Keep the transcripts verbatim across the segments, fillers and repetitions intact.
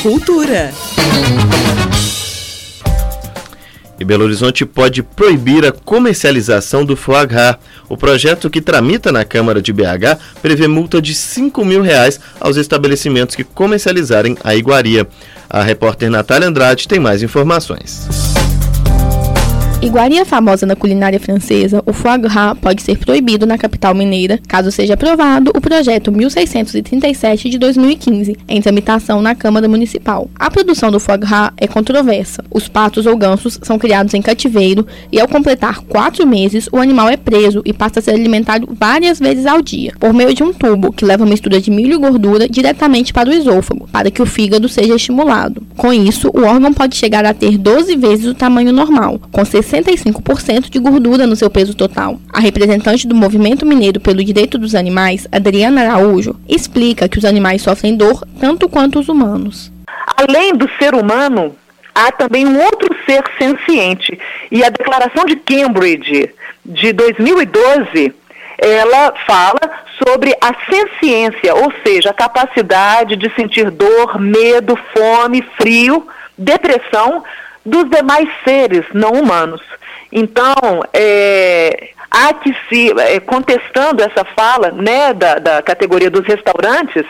Cultura. E Belo Horizonte pode proibir a comercialização do foie gras. O projeto que tramita na Câmara de B H prevê multa de cinco mil reais aos estabelecimentos que comercializarem a iguaria. A repórter Natália Andrade tem mais informações. Iguaria famosa na culinária francesa, o foie gras pode ser proibido na capital mineira, caso seja aprovado o projeto mil seiscentos e trinta e sete de dois mil e quinze, em tramitação na Câmara Municipal. A produção do foie gras é controversa. Os patos ou gansos são criados em cativeiro e, ao completar quatro meses, o animal é preso e passa a ser alimentado várias vezes ao dia, por meio de um tubo que leva mistura de milho e gordura diretamente para o esôfago, para que o fígado seja estimulado. Com isso, o órgão pode chegar a ter doze vezes o tamanho normal, com sessenta e cinco por cento de gordura no seu peso total. A representante do Movimento Mineiro pelo Direito dos Animais, Adriana Araújo, explica que os animais sofrem dor tanto quanto os humanos. Além do ser humano, há também um outro ser senciente. E a Declaração de Cambridge, de dois mil e doze, ela fala sobre a senciência, ou seja, a capacidade de sentir dor, medo, fome, frio, depressão dos demais seres não humanos. Então, é, há que se, é, contestando essa fala, né, da, da categoria dos restaurantes,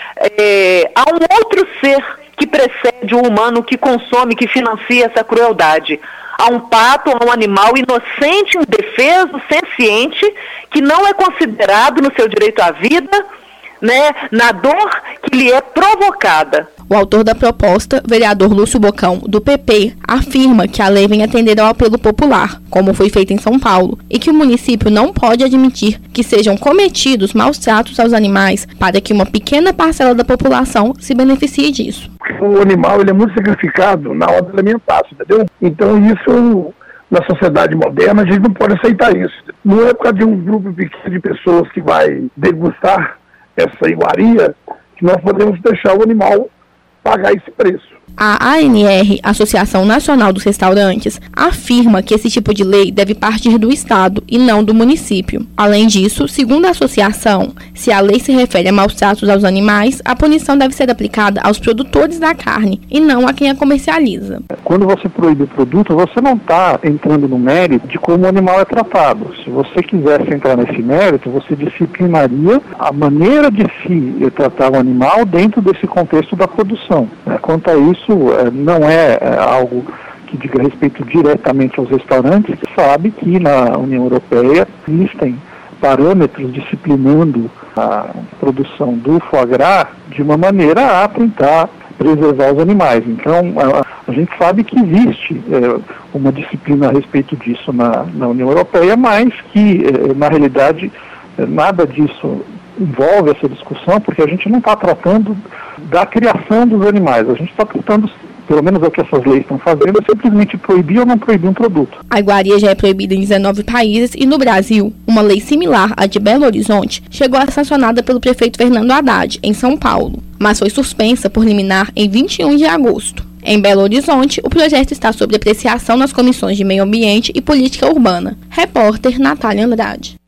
é, há um outro ser que precede o humano, que consome, que financia essa crueldade. Há um pato, há um animal inocente, indefeso, senciente, que não é considerado no seu direito à vida, né, na dor que lhe é provocada. O autor da proposta, vereador Lúcio Bocão, do P P, afirma que a lei vem atender ao apelo popular, como foi feito em São Paulo, e que o município não pode admitir que sejam cometidos maus tratos aos animais para que uma pequena parcela da população se beneficie disso. O animal ele é muito sacrificado na hora de alimentar-se, entendeu? Então isso, na sociedade moderna, a gente não pode aceitar isso. Não é por causa de um grupo pequeno de pessoas que vai degustar essa iguaria que nós podemos deixar o animal pagar esse preço. A A N R, Associação Nacional dos Restaurantes, afirma que esse tipo de lei deve partir do Estado e não do município. Além disso, segundo a associação, se a lei se refere a maus tratos aos animais, a punição deve ser aplicada aos produtores da carne e não a quem a comercializa. Quando você proíbe o produto, você não está entrando no mérito de como o animal é tratado. Se você quisesse entrar nesse mérito, você disciplinaria a maneira de se tratar o animal dentro desse contexto da produção. Quanto a isso, não é algo que diga respeito diretamente aos restaurantes. Você sabe que na União Europeia existem parâmetros disciplinando a produção do foie gras de uma maneira a tentar preservar os animais. Então, a, a gente sabe que existe é, uma disciplina a respeito disso na, na União Europeia, mas que, é, na realidade, é, nada disso envolve essa discussão, porque a gente não está tratando da criação dos animais. A gente está tratando, pelo menos é o que essas leis estão fazendo, é simplesmente proibir ou não proibir um produto. A iguaria já é proibida em dezenove países e no Brasil, uma lei similar à de Belo Horizonte chegou a ser sancionada pelo prefeito Fernando Haddad, em São Paulo, mas foi suspensa por liminar em vinte e um de agosto. Em Belo Horizonte, o projeto está sob apreciação nas comissões de Meio Ambiente e Política Urbana. Repórter Natália Andrade.